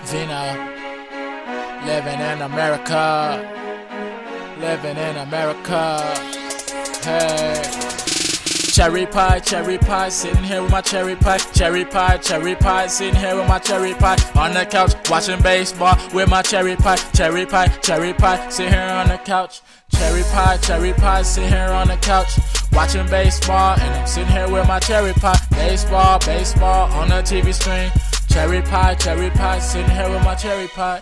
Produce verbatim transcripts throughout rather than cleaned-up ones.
Vina, living in America, living in America. Hey, cherry pie, cherry pie, sitting here with my cherry pie, cherry pie, cherry pie, sitting here with my cherry pie, on the couch watching baseball with my cherry pie, cherry pie, cherry pie, sit here on the couch, cherry pie, cherry pie, sit here on the couch. Watching baseball, and I'm sitting here with my cherry pie. Baseball, baseball on the T V screen. Cherry pie, cherry pie, sitting here with my cherry pie.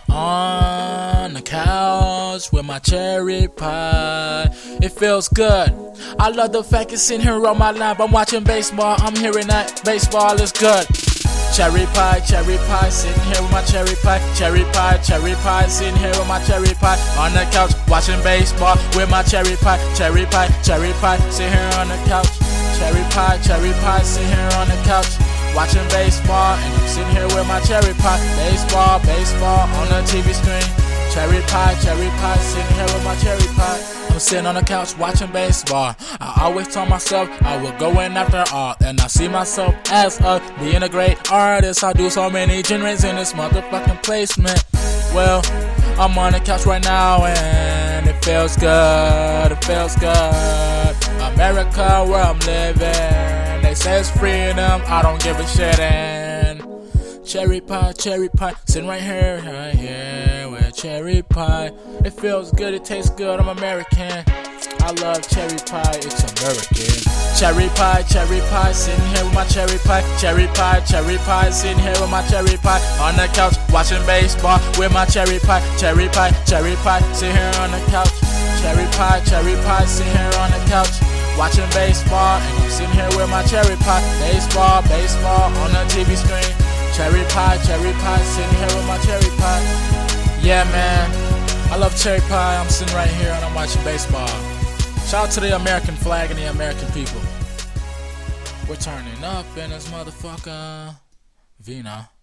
On the couch with my cherry pie. It feels good. I love the fact it's sitting here on my lap. I'm watching baseball, I'm hearing that baseball is good. Cherry pie, cherry pie, sitting here with my cherry pie. Cherry pie, cherry pie, sitting here with my cherry pie. On the couch, watching baseball with my cherry pie. Cherry pie, cherry pie, sit here on the couch. Cherry pie, cherry pie, sit here on the couch. Watching baseball, and I'm sitting here with my cherry pie. Baseball, baseball on the T V screen. Cherry pie, cherry pie, sitting here with my cherry pie. I'm sitting on the couch watching baseball. I always told myself I would go in after all, and I see myself as a being a great artist. I do so many genres in this motherfucking placement. Well, I'm on the couch right now, and it feels good. It feels good. America, where I'm living. They say it's freedom. I don't give a shit. And cherry pie, cherry pie, sitting right here, right here with cherry pie. It feels good, it tastes good, I'm American. I love cherry pie, it's American. Cherry pie, cherry pie, sitting here with my cherry pie. Cherry pie, cherry pie, sitting here with my cherry pie. On the couch, watching baseball with my cherry pie. Cherry pie, cherry pie, sit here on the couch. Cherry pie, cherry pie, sit here on the couch. Watching baseball, and I'm sitting here with my cherry pie. Baseball, baseball on the T V screen. Cherry pie, cherry pie, sitting here with my cherry pie. Yeah, man, I love cherry pie. I'm sitting right here and I'm watching baseball. Shout out to the American flag and the American people. We're turning up in this motherfucker. Vina.